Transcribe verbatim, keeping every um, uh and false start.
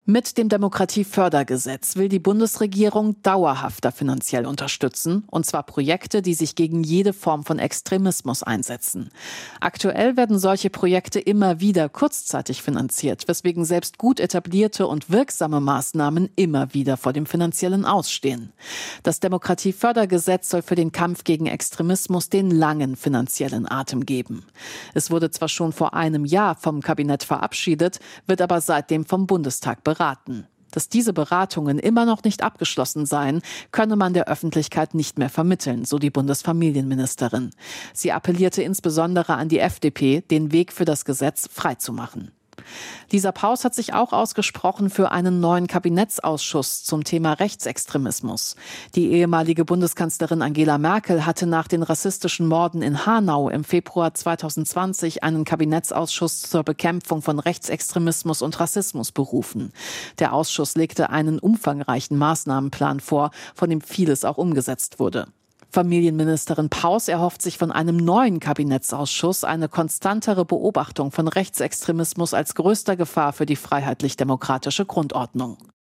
Mit dem Demokratiefördergesetz will die Bundesregierung dauerhafter finanziell unterstützen, und zwar Projekte, die sich gegen jede Form von Extremismus einsetzen. Aktuell werden solche Projekte immer wieder kurzzeitig finanziert, weswegen selbst gut etablierte und wirksame Maßnahmen immer wieder vor dem finanziellen Aus stehen. Das Demokratiefördergesetz soll für den Kampf gegen Extremismus den langen finanziellen Atem geben. Es wurde zwar schon vor einem Jahr vom Kabinett verabschiedet, wird aber seitdem vom Bundestag beraten. beraten. Dass diese Beratungen immer noch nicht abgeschlossen seien, könne man der Öffentlichkeit nicht mehr vermitteln, so die Bundesfamilienministerin. Sie appellierte insbesondere an die F D P, den Weg für das Gesetz freizumachen. Lisa Paus hat sich auch ausgesprochen für einen neuen Kabinettsausschuss zum Thema Rechtsextremismus. Die ehemalige Bundeskanzlerin Angela Merkel hatte nach den rassistischen Morden in Hanau im Februar zweitausendzwanzig einen Kabinettsausschuss zur Bekämpfung von Rechtsextremismus und Rassismus berufen. Der Ausschuss legte einen umfangreichen Maßnahmenplan vor, von dem vieles auch umgesetzt wurde. Familienministerin Paus erhofft sich von einem neuen Kabinettsausschuss eine konstantere Beobachtung von Rechtsextremismus als größter Gefahr für die freiheitlich-demokratische Grundordnung.